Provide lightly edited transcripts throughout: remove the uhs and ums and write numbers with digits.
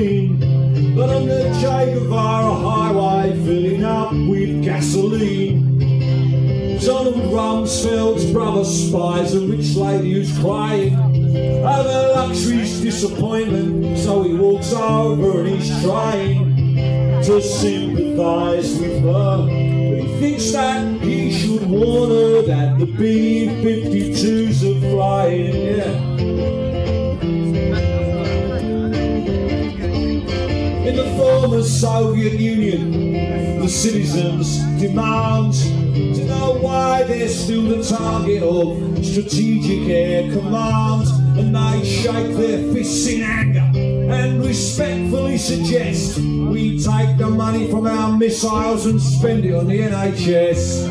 clean. But on the Che Guevara highway, filling up with gasoline. Donald Rumsfeld's brother spies a rich lady who's crying over luxury's disappointment, so he walks over and he's trying to sympathise with her. But he thinks that he should warn her that the B-52s are flying, yeah. In the former Soviet Union, the citizens demand to know why they're still the target of Strategic Air Command, and they shake their fists in anger and respectfully suggest we take the money from our missiles and spend it on the NHS.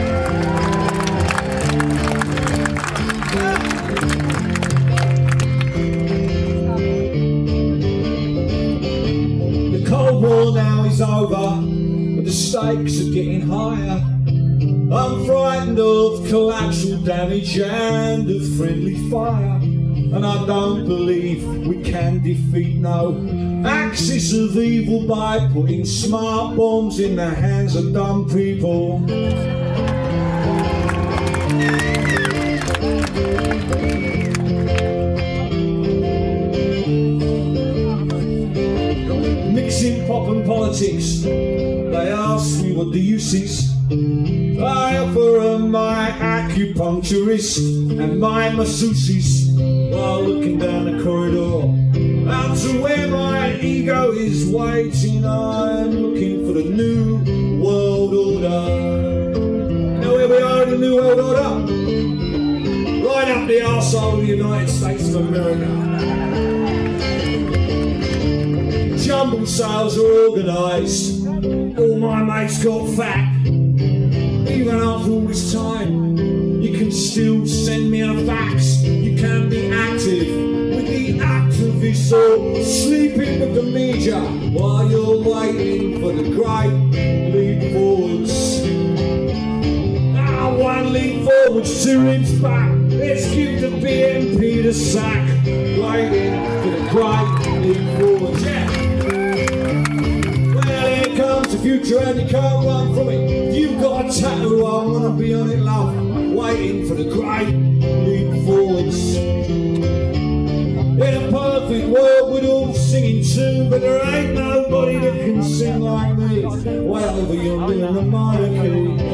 The Cold War now is over, but the stakes are getting higher. I'm frightened of collateral damage and of friendly fire, and I don't believe we can defeat no axis of evil by putting smart bombs in the hands of dumb people. Mixing pop and politics, they ask me what the use is. I offer my acupuncturist and my masseuses while looking down the corridor out to where my ego is waiting. I'm looking for the New World Order. Know where we are in the New World Order? Right up the arsehole of the United States of America. Jumble sales are organised. All my mates got fat. Even after all this time, you can still send me a fax. You can be active with the activists or sleeping with the media while you're waiting for the great leap forwards. One leap forwards, 2 leaps back. Let's give the BNP the sack. Waiting for the great leap forwards, yeah. Well, here comes the future and you can't run from it. If you've got a tattoo, I wanna be on it, love. Waiting for the great leap forwards. In a perfect world we'd all singing too, but there ain't nobody that can sing like me. Whatever you're doing, the monarchy.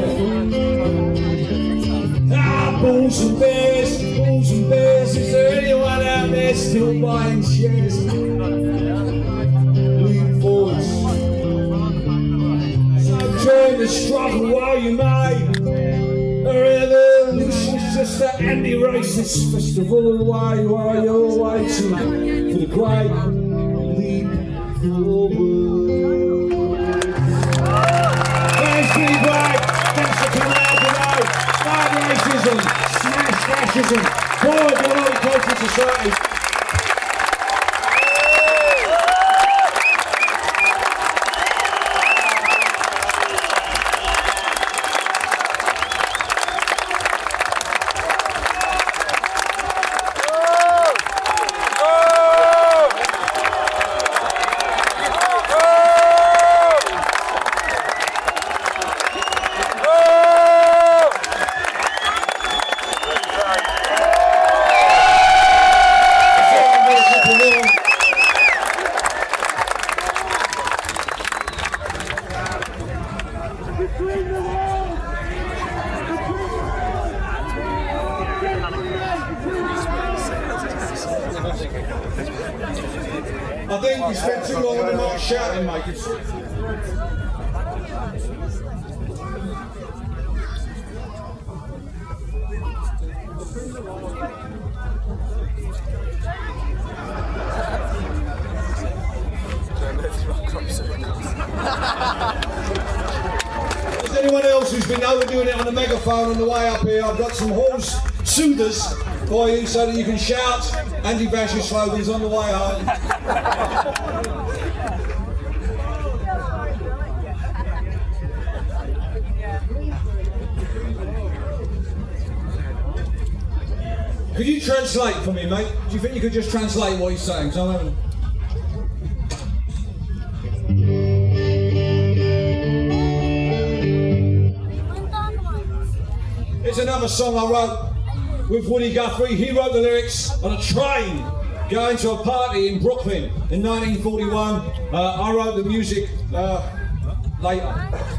Ah, bulls and bears, is there anyone out there still buying shares? Leap forwards. So join the struggle while you may. A revolution's just an anti-racist festival while you're waiting for the great leap forward. Thanks, Steve White. Thanks for coming out today. Fight racism, smash fascism, forward the multicultural society. I think we spent too long on the mic shouting, mate. Is anyone else who's been overdoing it on the megaphone on the way up here? I've got some horse soothers for you so that you can shout anti-fascist slogans on the way home. Could you translate for me, mate? Do you think you could just translate what he's saying? 'Cause I'm having... a song I wrote with Woody Guthrie. He wrote the lyrics on a train going to a party in Brooklyn in 1941. I wrote the music later.